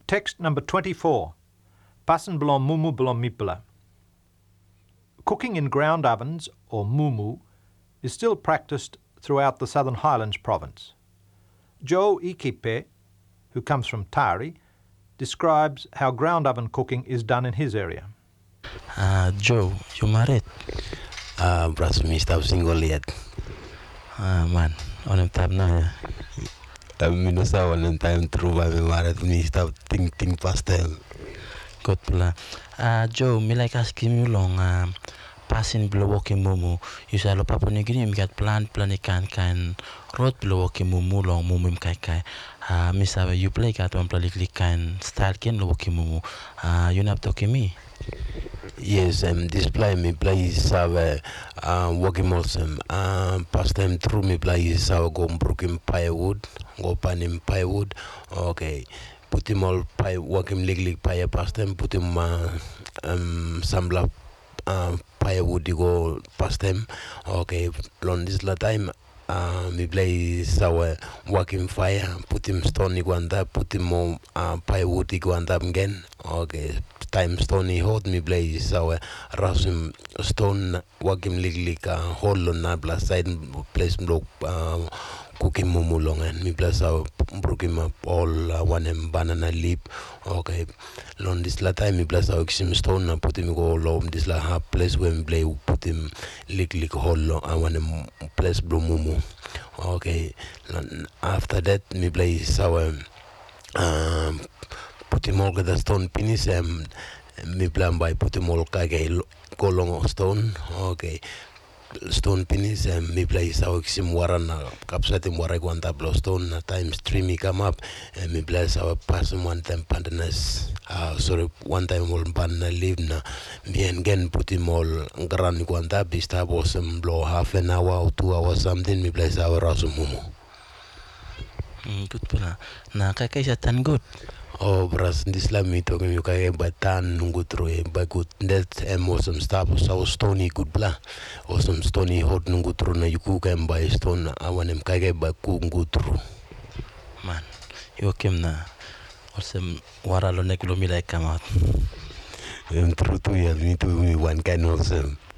Text number 24. Passen belum mumu belum mipela. Cooking in ground ovens, or mumu, is still practiced throughout the Southern Highlands province. Joe Ikipe, who comes from Tari, describes how ground oven cooking is done in his area. Joe, you married? Bras me stop single yet. Man, on him tab now. Me no sa one time through by me married me stop think past them. Good plan. Joe, me like asking you long. Passing below walking mumu. You say lo Papua New Guinea, me get plan kan road below walking mumu long mumu kai. Miss you play cat one play kan style ken lo walking mumu. You not talking me? Yes, display me plays our working also. Past time through me plays our go broken firewood, go pan him firewood. Okay. Put him all pie work him legally pie past them, put him some lap firewood go past them. Okay, long this la time me play our working fire, put him stony go and that, put him more firewood go and that again. Okay, time stony hot me play our rasum stone work him legally hole on that side place block cooking mumu long and me plus our broke him up all one banana leaf. Okay, long this la time me plus our exim stone and put him go long this la half place where me play put him lick hole long and one place blue mumu. Okay, after that me play our put him all the stone penis me plan by put him all kage go long stone. Okay, stone penis me play our exim warana capsat him wara go tablo stone time streamy come up and me bless our person one time pandanas sorry one time all panna live na bien again put him all gran go tab bista was blow half an hour or 2 hours something me bless our rasumumu. Good plan. Na kai tan good. Oh, bras, this la me talking you kaya batan nungu through by good that some stuff so stony good blah or some stony hot nungu through na you cook and by stone I want him kaya by cook good through. Man, you came na. Also, wara lo nek lo mi like come out. True to you, me too, me one kind of them.